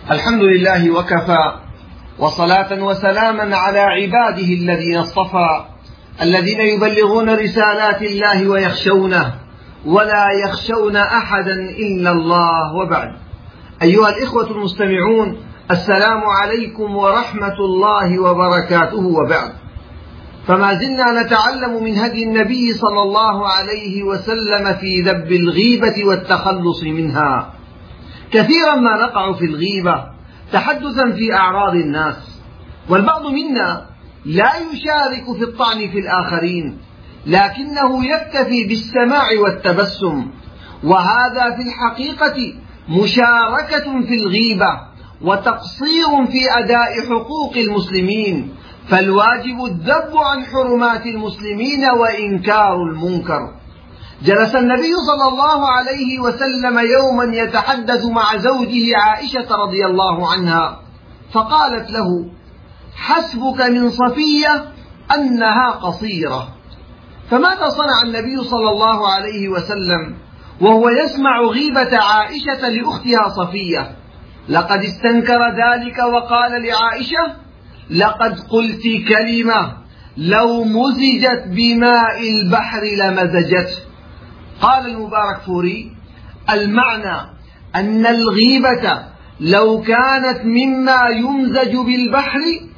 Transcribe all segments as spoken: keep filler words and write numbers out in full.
الحمد لله وكفى، وصلاة وسلاما على عباده الذين اصطفى، الذين يبلغون رسالات الله ويخشونه ولا يخشون أحدا إلا الله. وبعد، أيها الإخوة المستمعون، السلام عليكم ورحمة الله وبركاته. وبعد، فما زلنا نتعلم من هدي النبي صلى الله عليه وسلم في ذب الغيبة والتخلص منها. كثيرا ما نقع في الغيبة تحدثا في أعراض الناس، والبعض منا لا يشارك في الطعن في الآخرين، لكنه يكتفي بالسماع والتبسم، وهذا في الحقيقة مشاركة في الغيبة وتقصير في أداء حقوق المسلمين، فالواجب الذب عن حرمات المسلمين وإنكار المنكر. جلس النبي صلى الله عليه وسلم يوما يتحدث مع زوجه عائشة رضي الله عنها، فقالت له: حسبك من صفية أنها قصيرة. فماذا صنع النبي صلى الله عليه وسلم وهو يسمع غيبة عائشة لأختها صفية؟ لقد استنكر ذلك وقال لعائشة: لقد قلت كلمة لو مزجت بماء البحر لمزجته. قال المباركفوري: المعنى أن الغيبة لو كانت مما يمزج بالبحر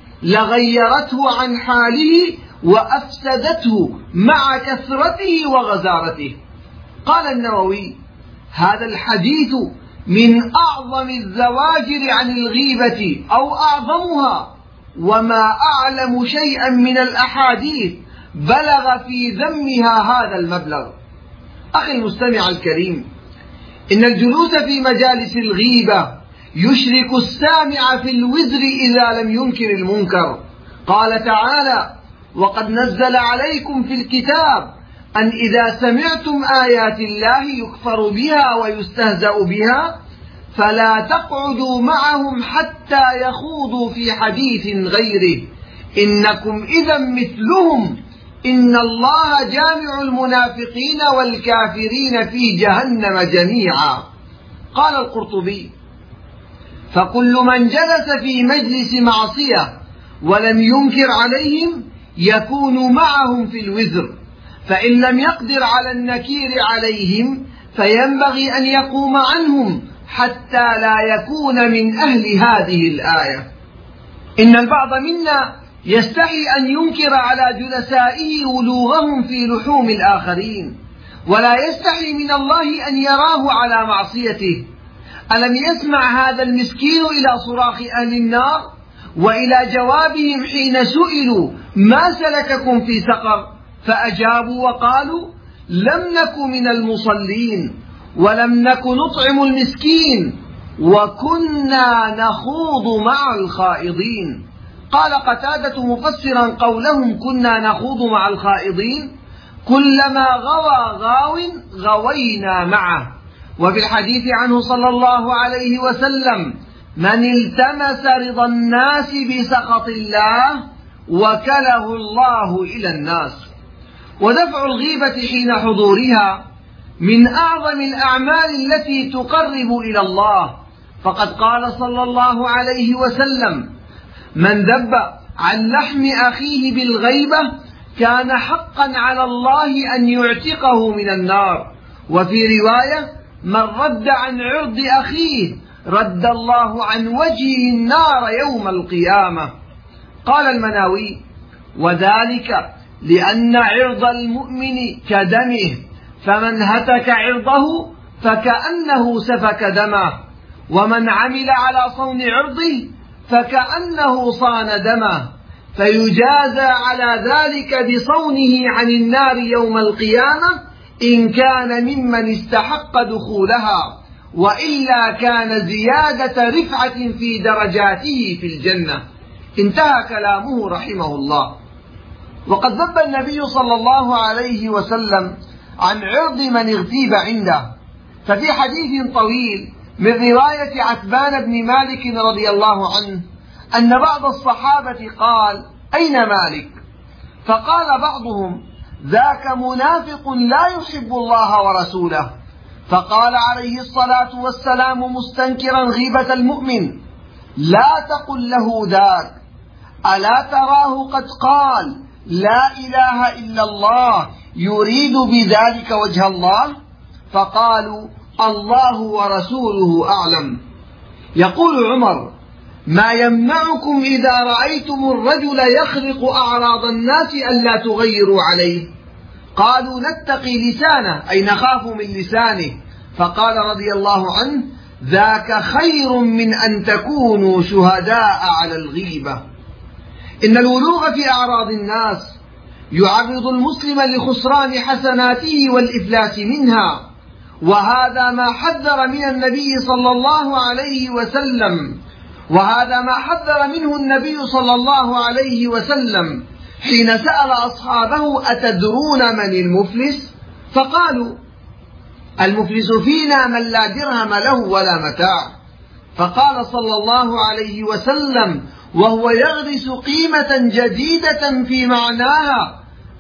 لغيرته عن حاله وأفسدته مع كثرته وغزارته. قال النووي: هذا الحديث من أعظم الزواجر عن الغيبة أو أعظمها، وما أعلم شيئا من الأحاديث بلغ في ذمها هذا المبلغ. أخي المستمع الكريم، إن الجلوس في مجالس الغيبة يشرك السامع في الوزر إذا لم ينكر المنكر. قال تعالى: وقد نزل عليكم في الكتاب أن إذا سمعتم آيات الله يكفر بها ويستهزأ بها فلا تقعدوا معهم حتى يخوضوا في حديث غيره إنكم إذا مثلهم إن الله جامع المنافقين والكافرين في جهنم جميعا. قال القرطبي: فكل من جلس في مجلس معصية ولم ينكر عليهم يكون معهم في الوزر، فإن لم يقدر على النكير عليهم فينبغي أن يقوم عنهم حتى لا يكون من أهل هذه الآية. إن البعض منا يستحي أن ينكر على جلسائه ولوغهم في لحوم الآخرين، ولا يستحي من الله أن يراه على معصيته. ألم يسمع هذا المسكين إلى صراخ أهل النار وإلى جوابهم حين سئلوا: ما سلككم في سقر؟ فأجابوا وقالوا: لم نك من المصلين ولم نك نطعم المسكين وكنا نخوض مع الخائضين. قال قتادة مفسرا قولهم كنا نخوض مع الخائضين: كلما غوى غاو غوينا معه. وفي الحديث عنه صلى الله عليه وسلم: من التمس رضا الناس بسخط الله وكله الله إلى الناس. ودفع الغيبة حين حضورها من أعظم الأعمال التي تقرب إلى الله، فقد قال صلى الله عليه وسلم: من ذب عن لحم أخيه بالغيبة كان حقا على الله أن يعتقه من النار. وفي رواية: من رد عن عرض أخيه رد الله عن وجهه النار يوم القيامة. قال المناوي: وذلك لأن عرض المؤمن كدمه، فمن هتك عرضه فكأنه سفك دمه، ومن عمل على صون عرضه فكأنه صان دمه، فيجازى على ذلك بصونه عن النار يوم القيامة إن كان ممن استحق دخولها، وإلا كان زيادة رفعة في درجاته في الجنة. انتهى كلامه رحمه الله. وقد ذب النبي صلى الله عليه وسلم عن عرض من اغتيب عنده، ففي حديث طويل من رواية عتبان بن مالك رضي الله عنه أن بعض الصحابة قال: أين مالك؟ فقال بعضهم: ذاك منافق لا يحب الله ورسوله. فقال عليه الصلاة والسلام مستنكرا غيبة المؤمن: لا تقل له ذاك، ألا تراه قد قال لا إله إلا الله يريد بذلك وجه الله؟ فقالوا الله ورسوله أعلم. يقول عمر: ما يمنعكم إذا رأيتم الرجل يخرق أعراض الناس ألا تغيروا عليه؟ قالوا: نتقي لسانه، أي نخاف من لسانه. فقال رضي الله عنه: ذاك خير من أن تكونوا شهداء على الغيبة. إن الولوغ في أعراض الناس يعرض المسلم لخسران حسناته والإفلاس منها، وهذا ما حذر من النبي صلى الله عليه وسلم وهذا ما حذر منه النبي صلى الله عليه وسلم حين سأل أصحابه: أتدرون من المفلس؟ فقالوا: المفلس فينا من لا درهم له ولا متاع. فقال صلى الله عليه وسلم وهو يغرس قيمة جديدة في معناها: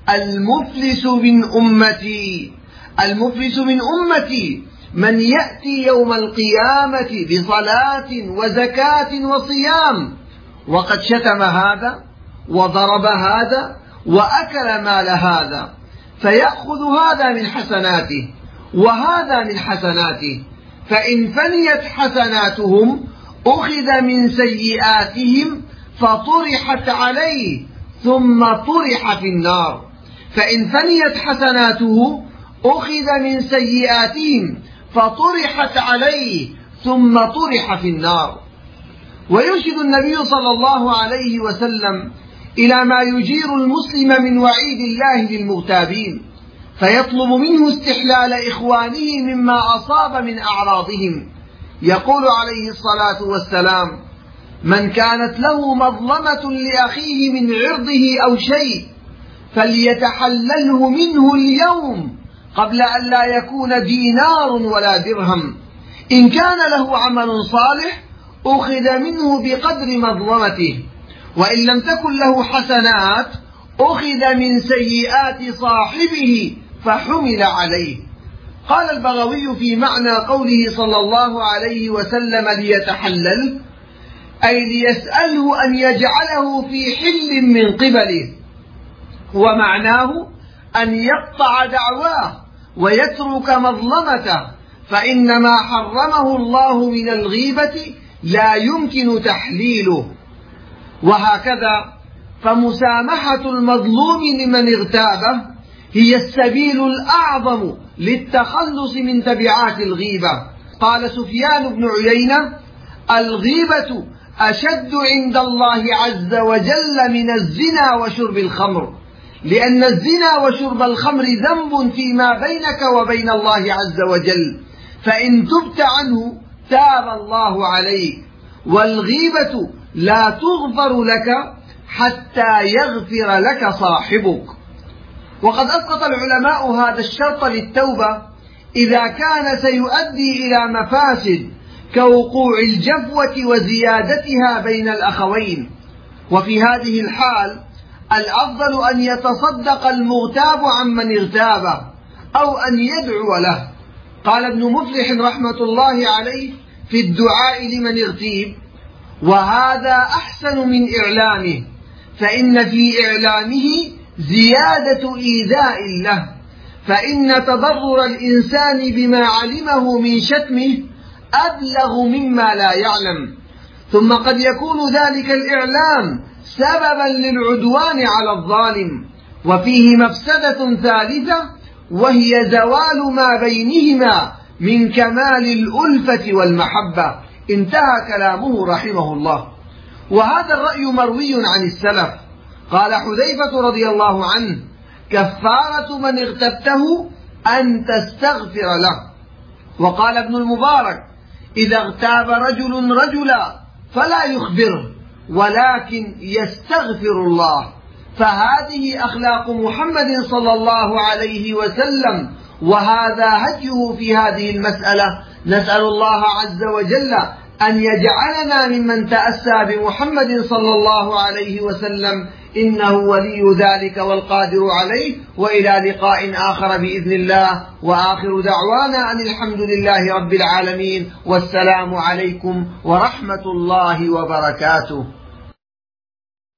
المفلس من أمتي المفلس من أمتي من يأتي يوم القيامة بصلاة وزكاة وصيام وقد شتم هذا وضرب هذا وأكل مال هذا، فيأخذ هذا من حسناته وهذا من حسناته، فإن فنيت حسناتهم أخذ من سيئاتهم فطرحت عليه ثم طرح في النار، فإن فنيت حسناته أخذ من سيئاتهم فطرحت عليه ثم طرح في النار. ويرشد النبي صلى الله عليه وسلم إلى ما يجير المسلم من وعيد الله للمغتابين، فيطلب منه استحلال إخوانه مما أصاب من أعراضهم. يقول عليه الصلاة والسلام: من كانت له مظلمة لأخيه من عرضه أو شيء فليتحلله منه اليوم قبل أن لا يكون دينار ولا درهم. إن كان له عمل صالح أخذ منه بقدر مظلمته، وإن لم تكن له حسنات أخذ من سيئات صاحبه فحمل عليه. قال البغوي في معنى قوله صلى الله عليه وسلم ليتحلل، أي ليسأله أن يجعله في حل من قبله، ومعناه أن يقطع دعواه ويترك مظلمته، فإن ما حرمه الله من الغيبة لا يمكن تحليله. وهكذا فمسامحة المظلوم لمن اغتابه هي السبيل الأعظم للتخلص من تبعات الغيبة. قال سفيان بن عيينة: الغيبة أشد عند الله عز وجل من الزنا وشرب الخمر، لأن الزنا وشرب الخمر ذنب فيما بينك وبين الله عز وجل، فإن تبت عنه تاب الله عليك، والغيبة لا تغفر لك حتى يغفر لك صاحبك. وقد أسقط العلماء هذا الشرط للتوبة إذا كان سيؤدي إلى مفاسد كوقوع الجفوة وزيادتها بين الأخوين، وفي هذه الحال الأفضل أن يتصدق المغتاب عمن اغتابه أو أن يدعو له. قال ابن مفلح رحمة الله عليه في الدعاء لمن اغتيب: وهذا أحسن من إعلامه، فإن في إعلامه زيادة إيذاء له، فإن تضرر الإنسان بما علمه من شتمه أبلغ مما لا يعلم، ثم قد يكون ذلك الإعلام سببا للعدوان على الظالم. وفيه مفسدة ثالثة وهي زوال ما بينهما من كمال الألفة والمحبة. انتهى كلامه رحمه الله. وهذا الرأي مروي عن السلف. قال حذيفة رضي الله عنه: كفارة من اغتبته أن تستغفر له. وقال ابن المبارك: إذا اغتاب رجل رجلا فلا يخبره ولكن يستغفر الله. فهذه أخلاق محمد صلى الله عليه وسلم، وهذا هديه في هذه المسألة. نسأل الله عز وجل أن يجعلنا ممن تأسى بمحمد صلى الله عليه وسلم، إنه ولي ذلك والقادر عليه. وإلى لقاء آخر بإذن الله، وآخر دعوانا أن الحمد لله رب العالمين، والسلام عليكم ورحمة الله وبركاته.